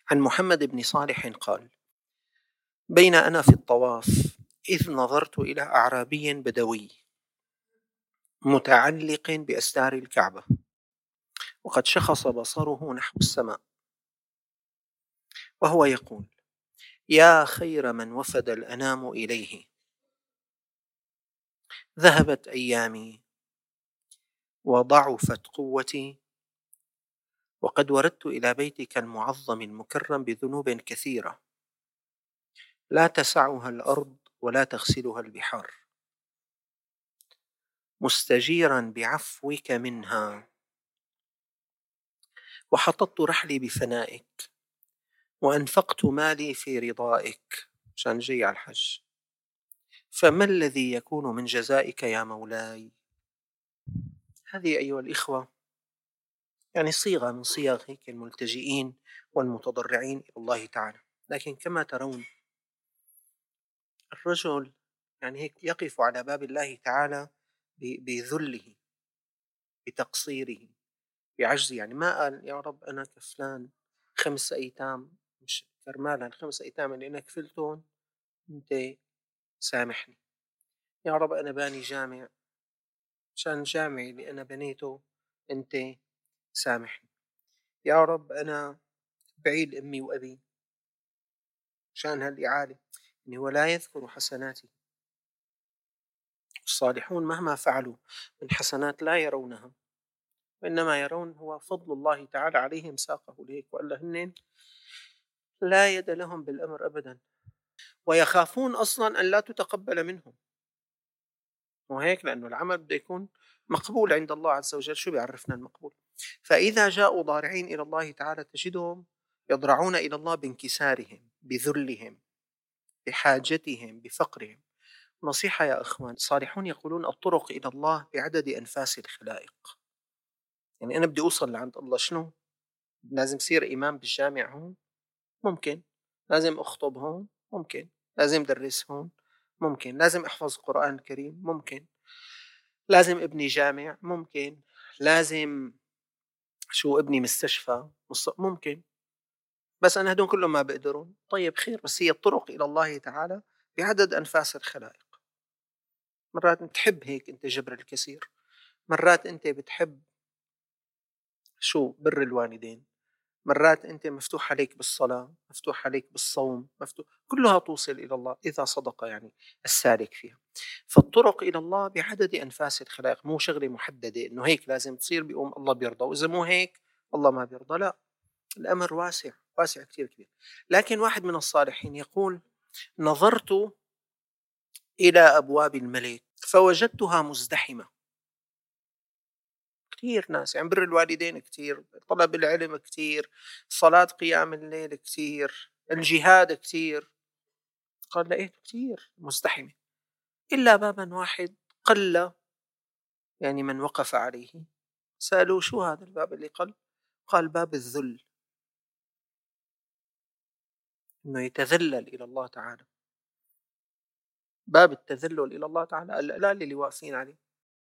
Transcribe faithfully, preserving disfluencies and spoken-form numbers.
عن محمد بن صالح قال: بين أنا في الطواف إذ نظرت إلى أعرابي بدوي متعلق بأستار الكعبة وقد شخص بصره نحو السماء وهو يقول: يا خير من وفد الأنام إليه، ذهبت أيامي وضعفت قوتي وقد وردت إلى بيتك المعظم المكرم بذنوب كثيرة لا تسعها الأرض ولا تغسلها البحار، مستجيرا بعفوك منها، وحططت رحلي بفنائك وأنفقت مالي في رضائك عشان جاي على الحج، فما الذي يكون من جزائك يا مولاي؟ هذه أيها الإخوة يعني صيغة من صيغ هيك الملتجئين والمتضرعين إلى الله تعالى. لكن كما ترون الرجل يعني هيك يقف على باب الله تعالى بذله بتقصيره بعجزه، يعني ما قال يا رب أنا كفلان خمس أيتام مش كرمال الخمس أيتام اللي أنا كفلتهم أنت سامحني، يا رب أنا باني جامع عشان جامعي اللي أنا بنيته أنت سامحني، يا رب أنا بعيد أمي وأبي عشان هالإعادة. يعني هو لا يذكر حسناته. الصالحون مهما فعلوا من حسنات لا يرونها، وإنما يرون هو فضل الله تعالى عليهم ساقه لهيك، وإلا هن لا يد لهم بالأمر أبدا، ويخافون أصلا أن لا تتقبل منهم، وهيك لأنه العمل بده يكون مقبول عند الله عز وجل. شو بيعرفنا المقبول؟ فإذا جاءوا ضارعين إلى الله تعالى تجدهم يضرعون إلى الله بانكسارهم بذلهم بحاجتهم بفقرهم. نصيحة يا أخوان، الصالحون يقولون الطرق إلى الله بعدد أنفاس الخلائق. يعني أنا بدي أوصل لعند الله شنو؟ لازم أصير إمام بالجامع هون؟ ممكن. لازم أخطب هون؟ ممكن. لازم أدرس هون؟ ممكن. لازم أحفظ القرآن الكريم؟ ممكن. لازم ابني جامع؟ ممكن. لازم شو ابني مستشفى؟ ممكن. بس أنا هدول كلهم ما بقدرون. طيب خير، بس هي الطرق إلى الله تعالى بعدد أنفاس الخلائق. مرات بتحب هيك أنت جبر الكثير، مرات أنت بتحب شو بر الوالدين، مرات أنت مفتوح عليك بالصلاة، مفتوح عليك بالصوم، مفتوح، كلها توصل إلى الله إذا صدق يعني السالك فيها. فالطرق إلى الله بعدد أنفاس الخلائق، مو شغلة محددة إنه هيك لازم تصير بيقوم الله بيرضى، وإذا مو هيك الله ما بيرضى. لا، الأمر واسع واسع كتير كبير. لكن واحد من الصالحين يقول: نظرت إلى أبواب الملك فوجدتها مزدحمة. كتير ناس يعني بر الوالدين كتير، طلب العلم كتير، صلاة قيام الليل كتير، الجهاد كتير. قال لقيت كتير مزدحمة إلا بابا واحد قل يعني من وقف عليه. سألوا شو هذا الباب اللي قل؟ قال باب الذل، إنه يتذلل إلى الله تعالى. باب التذلل إلى الله تعالى، الإعلان اللي واقفين عليه